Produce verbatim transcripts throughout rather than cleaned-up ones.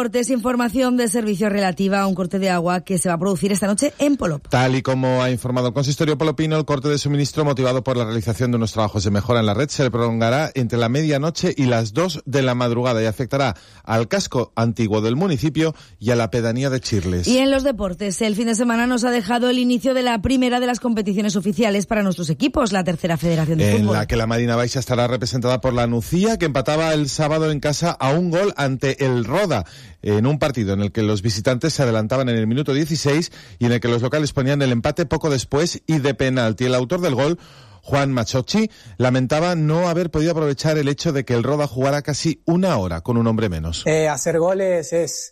deportes, información de servicio relativa a un corte de agua que se va a producir esta noche en Polop. Tal y como ha informado el consistorio polopino, el corte de suministro motivado por la realización de unos trabajos de mejora en la red se prolongará entre la medianoche y las dos de la madrugada y afectará al casco antiguo del municipio y a la pedanía de Chirles. Y en los deportes, el fin de semana nos ha dejado el inicio de la primera de las competiciones oficiales para nuestros equipos, la tercera federación de en fútbol. En la que la Marina Baixa estará representada por la Nucía, que empataba el sábado en casa a un gol ante el Roda, en un partido en el que los visitantes se adelantaban en el minuto dieciséis y en el que los locales ponían el empate poco después y de penalti. El autor del gol, Juan Machochi, lamentaba no haber podido aprovechar el hecho de que el Roda jugara casi una hora con un hombre menos. Eh, hacer goles es,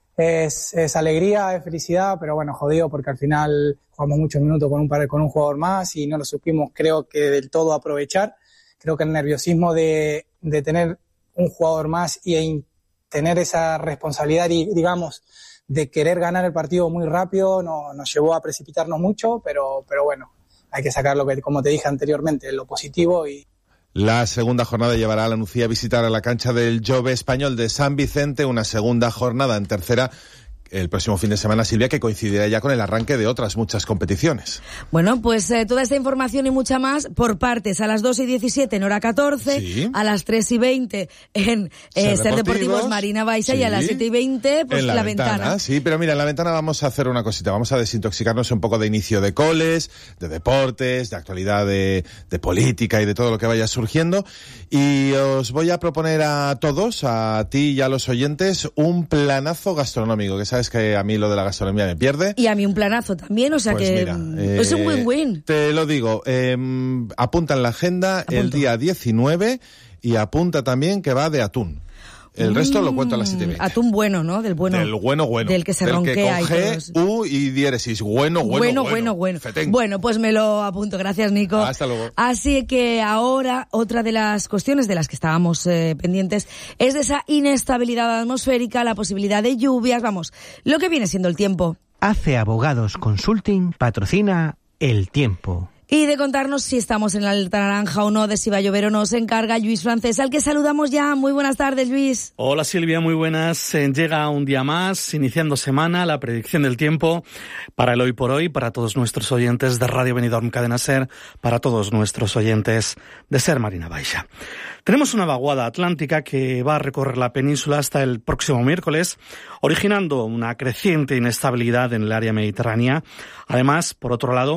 es, es alegría, es felicidad, pero bueno, jodido porque al final jugamos muchos minutos con un, con un jugador más y no lo supimos, creo que del todo aprovechar. Creo que el nerviosismo de, de tener un jugador más y e tener esa responsabilidad y, digamos, de querer ganar el partido muy rápido no, nos llevó a precipitarnos mucho, pero, pero bueno, hay que sacar lo que, como te dije anteriormente, lo positivo. Y la segunda jornada llevará a la Nucía a visitar a la cancha del Jove Español de San Vicente, una segunda jornada en tercera el próximo fin de semana, Silvia, que coincidirá ya con el arranque de otras muchas competiciones. Bueno, pues eh, toda esta información y mucha más por partes, a las dos y diecisiete en hora catorce, sí. a las tres y veinte en eh, Ser, Ser Deportivos, Deportivos Marina Baixa, sí. Y a las siete y veinte pues en la, la ventana. ventana. Sí, pero mira, en la ventana vamos a hacer una cosita, vamos a desintoxicarnos un poco de inicio de coles, de deportes, de actualidad de, de política y de todo lo que vaya surgiendo, y os voy a proponer a todos, a ti y a los oyentes, un planazo gastronómico, que sabes que a mí lo de la gastronomía me pierde. Y a mí un planazo también, o sea pues que mira, eh, es un win-win. Te lo digo, eh, apunta en la agenda Apunto. el día diecinueve y apunta también que va de atún. El mm, resto lo cuento a las siete y veinte. Atún bueno, ¿no? Del bueno. Del bueno, bueno. Del que se Del ronquea. Que con G, y U y diéresis. Bueno, bueno, bueno. Bueno, bueno, bueno. Bueno, pues me lo apunto. Gracias, Nico. Hasta luego. Así que ahora, otra de las cuestiones de las que estábamos eh, pendientes es de esa inestabilidad atmosférica, la posibilidad de lluvias, vamos, lo que viene siendo el tiempo. Hace Abogados Consulting patrocina El Tiempo. Y de contarnos si estamos en la alerta naranja o no, de si va a llover o no, se encarga Lluís Francés, al que saludamos ya. Muy buenas tardes, Lluís. Hola, Silvia, muy buenas. Eh, llega un día más, iniciando semana, la predicción del tiempo para el hoy por hoy, para todos nuestros oyentes de Radio Benidorm Cadena Ser, para todos nuestros oyentes de Ser Marina Baixa. Tenemos una vaguada atlántica que va a recorrer la península hasta el próximo miércoles, originando una creciente inestabilidad en el área mediterránea. Además, por otro lado,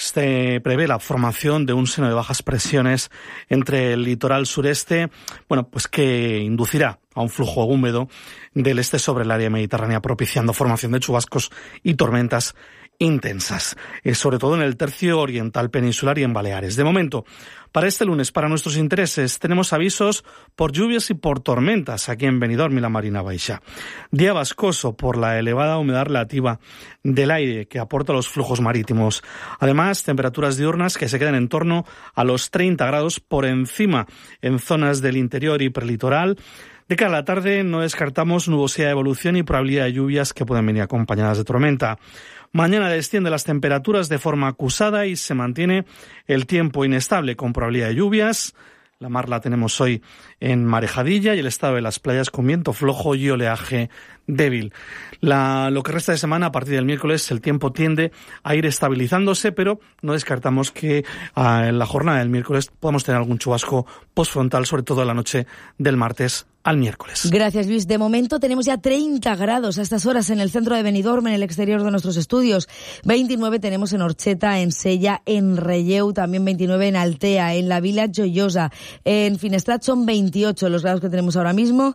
se prevé la formación de un seno de bajas presiones entre el litoral sureste, bueno, pues que inducirá a un flujo húmedo del este sobre el área mediterránea, propiciando formación de chubascos y tormentas intensas, eh, sobre todo en el tercio oriental peninsular y en Baleares. De momento, para este lunes, para nuestros intereses, tenemos avisos por lluvias y por tormentas aquí en Benidorm y la Marina Baixa. Día vascoso por la elevada humedad relativa del aire que aporta los flujos marítimos. Además, temperaturas diurnas que se quedan en torno a los treinta grados por encima en zonas del interior y prelitoral. De cara a la tarde no descartamos nubosidad de evolución y probabilidad de lluvias que pueden venir acompañadas de tormenta. Mañana descienden las temperaturas de forma acusada y se mantiene el tiempo inestable con probabilidad de lluvias. La mar la tenemos hoy en marejadilla y el estado de las playas con viento flojo y oleaje débil. La, lo que resta de semana, a partir del miércoles, el tiempo tiende a ir estabilizándose, pero no descartamos que uh, en la jornada del miércoles podamos tener algún chubasco postfrontal, sobre todo en la noche del martes al miércoles. Gracias, Luis. De momento tenemos ya treinta grados a estas horas en el centro de Benidorm, en el exterior de nuestros estudios. veintinueve tenemos en Orcheta, en Sella, en Relleu, también veintinueve en Altea, en la Vila Joyosa. En Finestrat son veintiocho los grados que tenemos ahora mismo,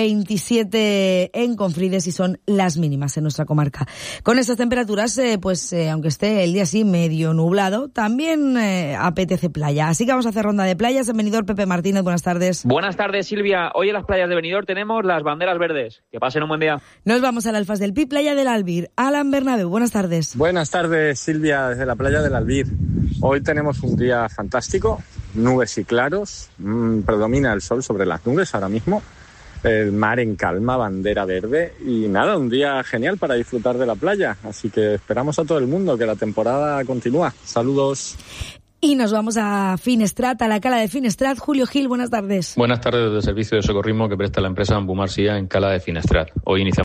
veintisiete en Confrides y son las mínimas en nuestra comarca. Con estas temperaturas, eh, pues eh, aunque esté el día así medio nublado, también eh, apetece playa. Así que vamos a hacer ronda de playas en Benidorm. Pepe Martínez, buenas tardes. Buenas tardes, Silvia. Hoy en las playas de Benidorm tenemos las banderas verdes. Que pasen un buen día. Nos vamos al Alfas del Pi, playa del Albir. Alan Bernabeu, buenas tardes. Buenas tardes, Silvia, desde la playa del Albir. Hoy tenemos un día fantástico, nubes y claros, mmm, predomina el sol sobre las nubes ahora mismo, el mar en calma, bandera verde y nada, un día genial para disfrutar de la playa. Así que esperamos a todo el mundo que la temporada continúa. Saludos. Y nos vamos a Finestrat, a la cala de Finestrat. Julio Gil, buenas tardes. Buenas tardes desde el servicio de socorrismo que presta la empresa Ambumarsia en Cala de Finestrat. Hoy iniciamos